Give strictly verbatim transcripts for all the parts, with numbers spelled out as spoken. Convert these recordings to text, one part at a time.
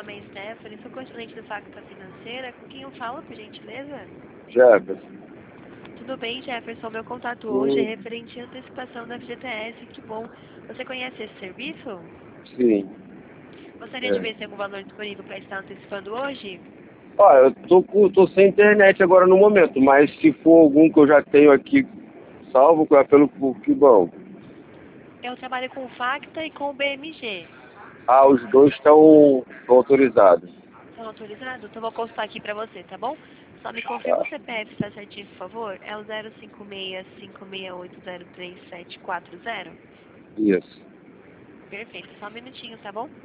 nome é Stephanie, sou consulente do Facta Financeira. Com quem eu falo, por gentileza? Jefferson. Tudo bem, Jefferson. Meu contato Hum. hoje é referente à antecipação da F G T S. Que bom. Você conhece esse serviço? Sim. Gostaria É. de ver se tem algum valor disponível para estar antecipando hoje? Ó, eu tô, com, tô sem internet agora no momento, mas se for algum que eu já tenho aqui salvo, é pelo que bom. Eu trabalho com o Facta e com o B M G. Ah, os dois estão autorizados. Estão autorizados? Então vou consultar aqui para você, tá bom? Só me confirma Tá. o C P F, está certinho, por favor? É o zero cinco seis, cinco seis oito, zero três sete quatro zero? Isso. Perfeito. Só um minutinho, tá bom?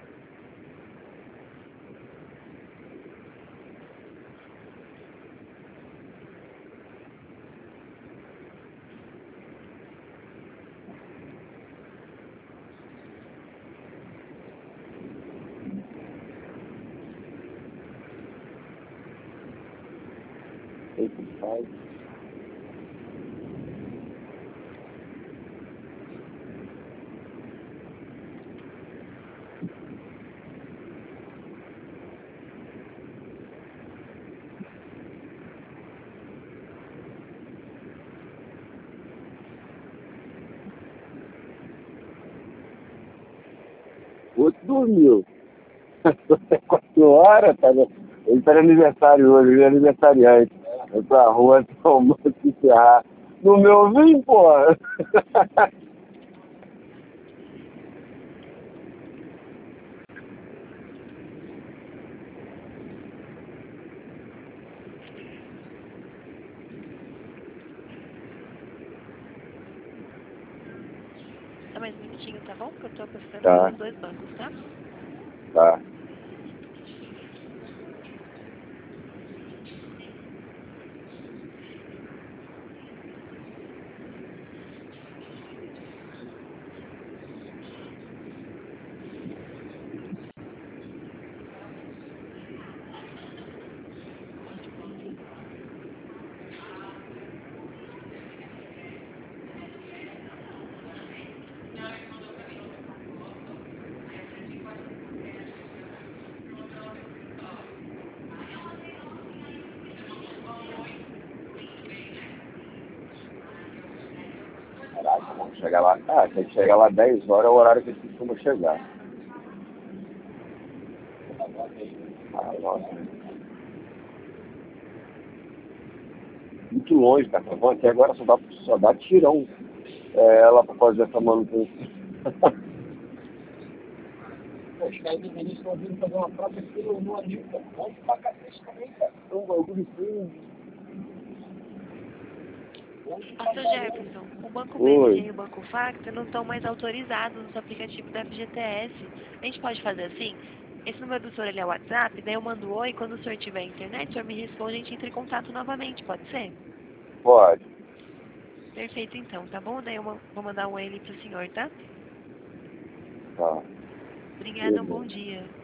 O outro dormiu. Quatro horas, tá? Ele tá de aniversário hoje, ele é aniversariante. Eu pra rua tomando se ferrar. No meu vinho, porra. Só mais um minutinho, tá bom? Que eu tô processando Tá. os dois bancos, tá? Tá. Caraca, vamos chegar lá. Ah, tem que chegar lá dez horas, é o horário que a gente costuma chegar. Ah, nossa. Muito longe, cara. Tá bom? Até agora só dá, só dá tirão é, ela pra fazer essa manutenção. Os caras do início estão vindo fazer uma prova aqui no, no anil, cara. Vamos pra cacete também, cara. É um bagulho assim. Pastor Jefferson, o Banco B M G Oi. e o Banco Facta não estão mais autorizados nos aplicativos da F G T S. A gente pode fazer assim? Esse número do senhor ele é o WhatsApp, daí eu mando oi, quando o senhor tiver internet, o senhor me responde e a gente entra em contato novamente, pode ser? Pode. Perfeito então, tá bom? Daí eu ma- vou mandar um oi ali pro senhor, tá? Tá. Obrigada, um bom Beleza. dia.